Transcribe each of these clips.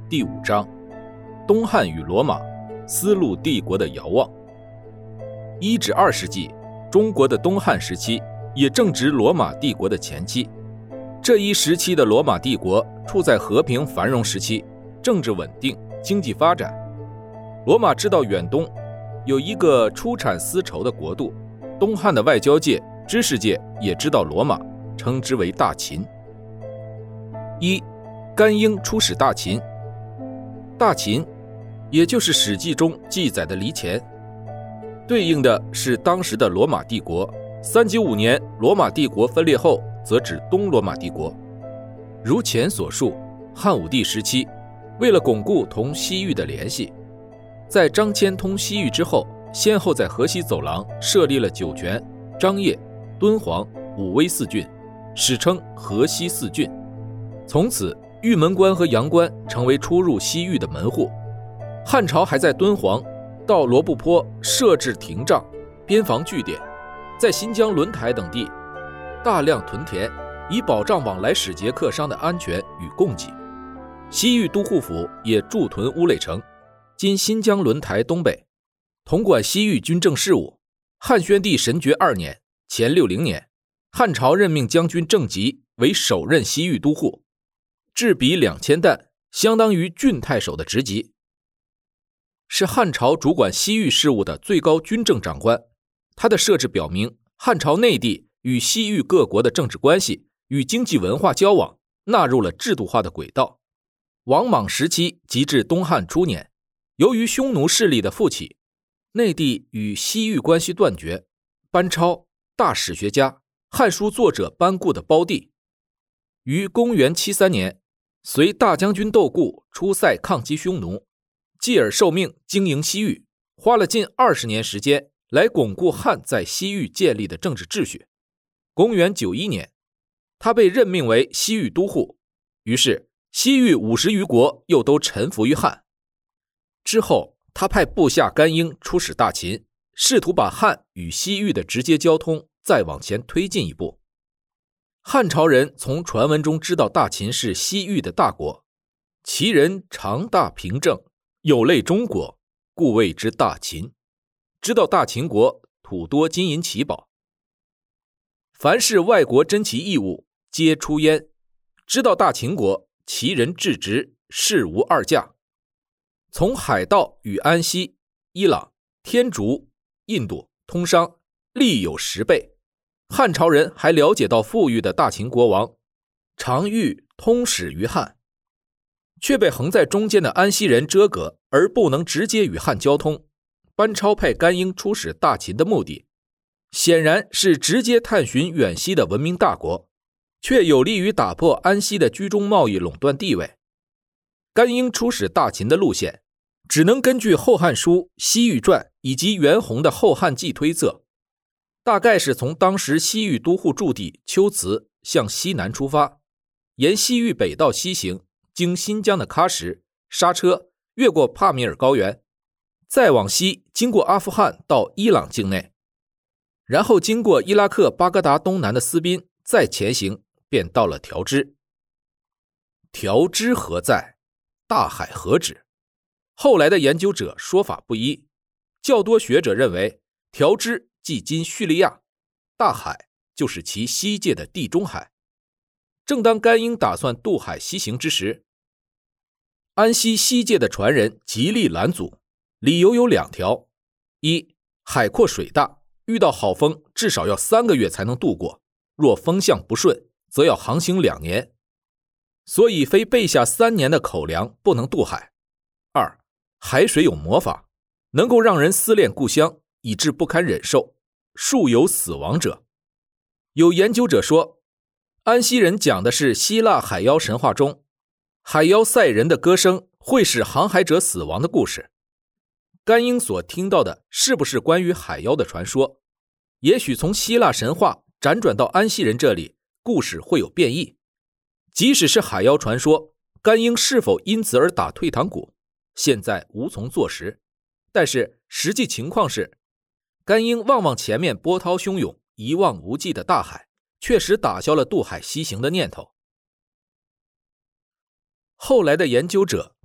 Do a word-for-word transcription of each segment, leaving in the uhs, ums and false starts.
第五章：东汉与罗马，丝路帝国的遥望。一至二世纪，中国的东汉时期也正值罗马帝国的前期。这一时期的罗马帝国处在和平繁荣时期，政治稳定，经济发展。罗马知道远东有一个出产丝绸的国度，东汉的外交界、知识界也知道罗马，称之为大秦。一、甘英出使大秦。大秦，也就是《史记》中记载的黎前，对应的是当时的罗马帝国。三九五年罗马帝国分裂后，则指东罗马帝国。如前所述，汉武帝时期，为了巩固同西域的联系，在张骞通西域之后，先后在河西走廊设立了酒泉、张掖、敦煌、武威四郡，史称河西四郡。从此，玉门关和阳关成为出入西域的门户。汉朝还在敦煌到罗布泊设置亭障、边防据点，在新疆轮台等地大量屯田，以保障往来使节客商的安全与供给。西域都护府也驻屯乌垒城，今新疆轮台东北，统管西域军政事务。汉宣帝神爵二年前六零年，汉朝任命将军郑吉为首任西域都护，制比两千担，相当于郡太守的职级，是汉朝主管西域事务的最高军政长官。他的设置表明，汉朝内地与西域各国的政治关系与经济文化交往纳入了制度化的轨道。王莽时期及至东汉初年，由于匈奴势力的复起，内地与西域关系断绝。班超，大史学家，汉书作者班固的胞弟，于公元七三年随大将军窦固出塞抗击匈奴，继而受命经营西域，花了近二十年时间来巩固汉在西域建立的政治秩序。公元九一年，他被任命为西域都护，于是西域五十余国又都臣服于汉。之后，他派部下甘英出使大秦，试图把汉与西域的直接交通再往前推进一步。汉朝人从传闻中知道大秦是西域的大国，其人长大平正，有类中国，故谓之大秦。知道大秦国土多金银奇宝，凡是外国珍奇异物皆出焉。知道大秦国其人质直，事无二价。从海盗与安息、伊朗、天竺、印度通商，利有十倍。汉朝人还了解到富裕的大秦国王常欲通使于汉，却被横在中间的安息人遮隔，而不能直接与汉交通。班超派甘英出使大秦的目的，显然是直接探寻远西的文明大国，却有利于打破安息的居中贸易垄断地位。甘英出使大秦的路线，只能根据《后汉书》《西域传》以及袁弘的《后汉纪》推测，大概是从当时西域都护驻地龟兹向西南出发，沿西域北道西行，经新疆的喀什、莎车，越过帕米尔高原，再往西经过阿富汗到伊朗境内，然后经过伊拉克巴格达东南的斯宾，再前行便到了条支。条支何在？大海何止？后来的研究者说法不一，较多学者认为条支即今叙利亚，大海就是其西界的地中海。正当甘英打算渡海西行之时，安息西界的船人极力拦阻，理由有两条：一，海阔水大，遇到好风至少要三个月才能渡过，若风向不顺，则要航行两年，所以非备下三年的口粮不能渡海。二，海水有魔法，能够让人思念故乡，以致不堪忍受，数有死亡者。有研究者说，安息人讲的是希腊海妖神话中海妖赛人的歌声会使航海者死亡的故事。甘英所听到的是不是关于海妖的传说？也许从希腊神话辗转到安息人这里，故事会有变异。即使是海妖传说，甘英是否因此而打退堂鼓，现在无从坐实。但是实际情况是，甘英望望前面波涛汹涌、一望无际的大海，确实打消了渡海西行的念头。后来的研究者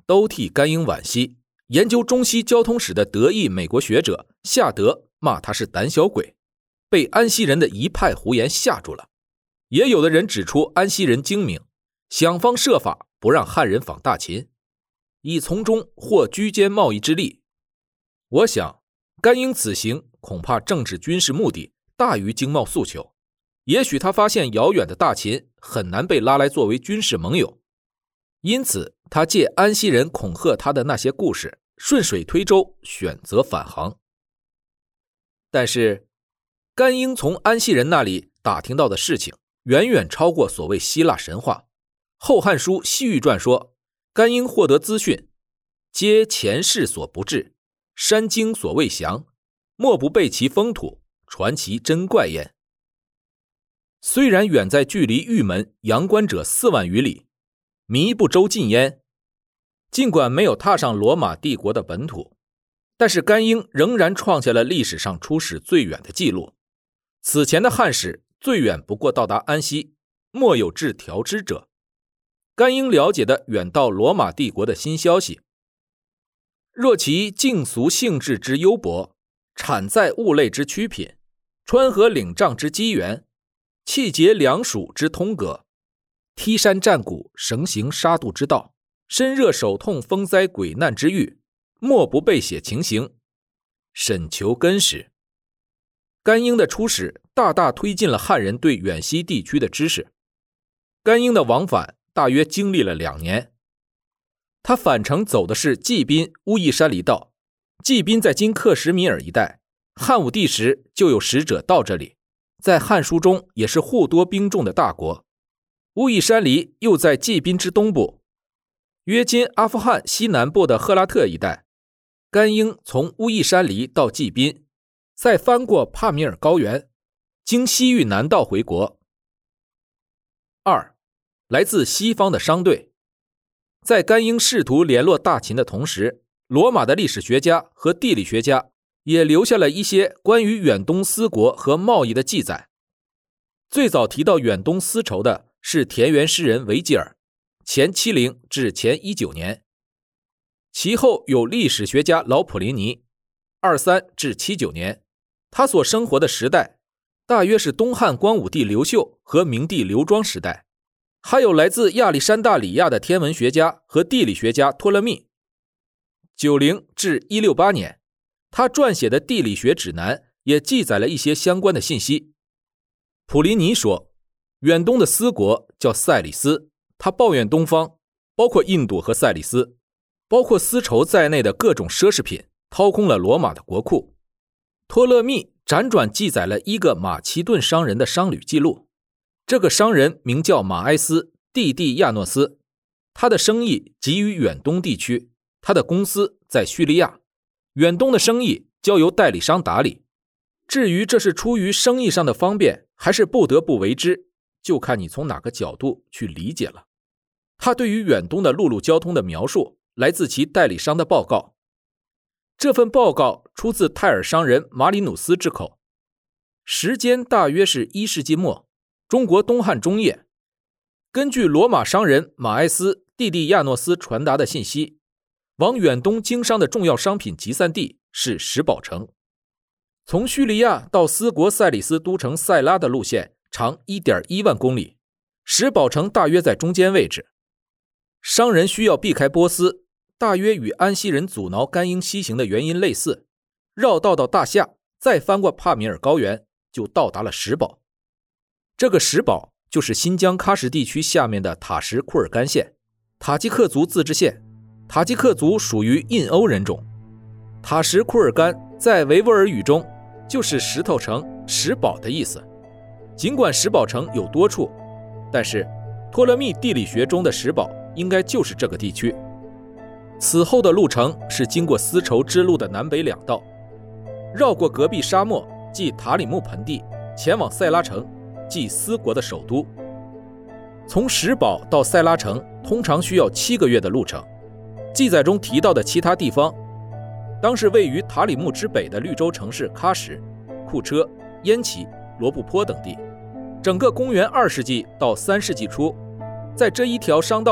都替甘英惋惜。研究中西交通史的德裔美国学者夏德骂他是胆小鬼，被安溪人的一派胡言吓住了。也有的人指出安溪人精明，想方设法不让汉人访大秦，以从中获居间贸易之利。我想甘英此行恐怕政治军事目的大于经贸诉求，也许他发现遥远的大秦很难被拉来作为军事盟友，因此他借安溪人恐吓他的那些故事，顺水推舟选择返航。但是甘英从安溪人那里打听到的事情远远超过所谓希腊神话。后汉书西域传说，甘英获得资讯，皆前世所不至，山经所未详，莫不备其风土，传其真怪焉。虽然远在距离玉门阳关者四万余里，弥不周近焉，尽管没有踏上罗马帝国的本土，但是甘英仍然创下了历史上出使最远的记录。此前的汉使最远不过到达安溪，莫有至条支者。甘英了解的远到罗马帝国的新消息，若其境俗性质之优薄，产在物类之曲品，川河岭障之机缘，气节良属之通格，踢山战鼓绳行杀戮之道，身热手痛风灾鬼难之欲，莫不备写情形，审求根史。甘英的出使大大推进了汉人对远西地区的知识。甘英的往返大约经历了两年，他返程走的是济滨乌益山离道。济滨在今克什米尔一带，汉武帝时就有使者到这里，在汉书中也是户多兵众的大国。乌益山离又在济滨之东部，约今阿富汗西南部的赫拉特一带。甘英从乌益山离到济滨，再翻过帕米尔高原，经西域南道回国。二，来自西方的商队。在甘英试图联络大秦的同时，罗马的历史学家和地理学家也留下了一些关于远东丝国和贸易的记载。最早提到远东丝绸的是田园诗人维吉尔，前七零至前一九年，其后有历史学家老普林尼，二三至七九年，他所生活的时代大约是东汉光武帝刘秀和明帝刘庄时代。还有来自亚历山大里亚的天文学家和地理学家托勒密，九零至一六八年，他撰写的地理学指南也记载了一些相关的信息。普林尼说，远东的丝国叫塞里斯，他抱怨东方，包括印度和塞里斯，包括丝绸在内的各种奢侈品掏空了罗马的国库。托勒密辗转记载了一个马其顿商人的商旅记录，这个商人名叫马埃斯蒂蒂亚诺斯，他的生意集于远东地区，他的公司在叙利亚，远东的生意交由代理商打理。至于这是出于生意上的方便，还是不得不为之，就看你从哪个角度去理解了。他对于远东的陆路交通的描述来自其代理商的报告，这份报告出自泰尔商人马里努斯之口，时间大约是一世纪末，中国东汉中叶。根据罗马商人马埃斯蒂蒂亚诺斯传达的信息，往远东经商的重要商品集散地是石宝城。从叙利亚到斯国塞里斯都城塞拉的路线长 一点一万公里，石宝城大约在中间位置。商人需要避开波斯，大约与安息人阻挠甘英西行的原因类似，绕道到大夏，再翻过帕米尔高原，就到达了石宝。这个石宝就是新疆喀什地区下面的塔什库尔干县，塔吉克族自治县。塔吉克族属于印欧人种。塔什库尔干在维吾尔语中就是石头城、石宝的意思。尽管石宝城有多处，但是托勒密地理学中的石宝应该就是这个地区。此后的路程是经过丝绸之路的南北两道，绕过戈壁沙漠，即塔里木盆地，前往塞拉城，即丝国的首都。从石宝到塞拉城通常需要七个月的路程。记载中提到的其他地方，当是位于塔里木之北的绿洲城市喀什、库车、烟齐、罗布泊等地。整个公元二世纪到三世纪初，在这一条商道上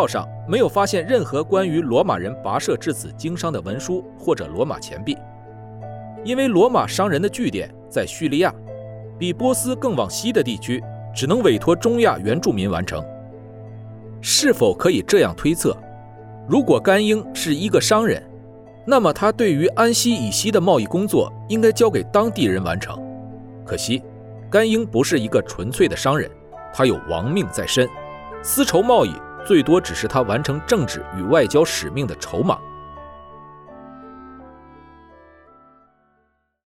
没有发现任何关于罗马人跋涉至此经商的文书或者罗马钱币。因为罗马商人的据点在叙利亚，比波斯更往西的地区只能委托中亚原住民完成。是否可以这样推测，如果甘英是一个商人，那么他对于安息以西的贸易工作应该交给当地人完成。可惜甘英不是一个纯粹的商人，他有亡命在身，丝绸贸易最多只是他完成政治与外交使命的筹码。